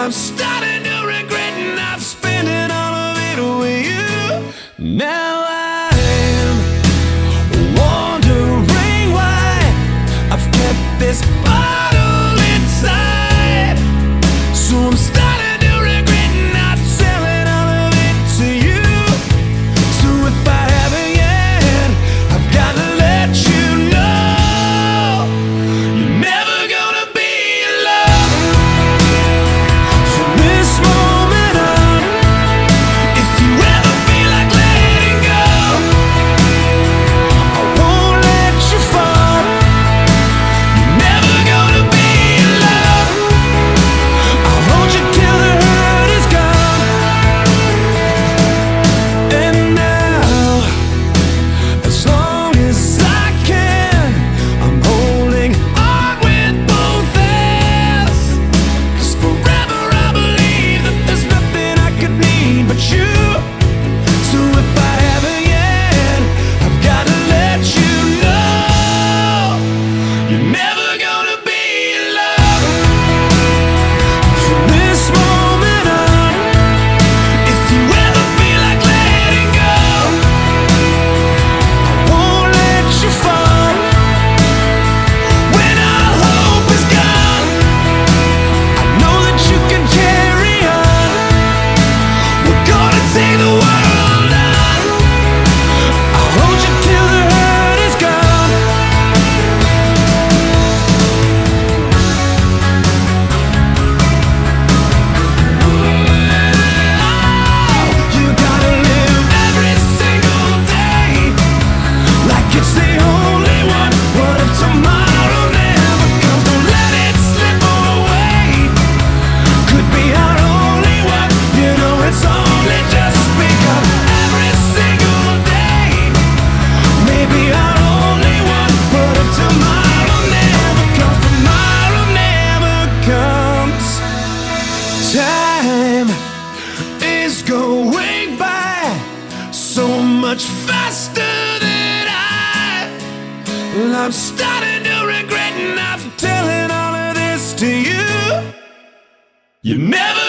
I'm starting to regret not spending all of it with you. Now I'm wondering why I've kept this bottle inside. So I'm starting to regret not selling all of it to you. So if I haven't yet, I've got to let you know you're never gonna be alone from this moment on. If you ever feel like letting go, I won't let you fall. You're never gonna be alone. I'll hold you till the hurt is gone. And now, as long as I can, I'm holding on with both hands. 'Cause forever I believe that there's nothing I could need but you. So if I haven't yet, I've got to let you know you're never gonna be alone from this moment on. If you ever feel like letting go, I won't let you fall. When all hope is gone, I know that you can carry on. We're gonna take the world on. I'll hold you till the hurt is gone. You gotta live every single day like it's the only one. What if tomorrow never comes? Don't let it slip away. Could be our only one. You know it's only just begun. Every single day, maybe our only one. What if tomorrow never comes? Tomorrow never comes. Time is going by so much faster than I'm starting to regret not telling all of this to you. You never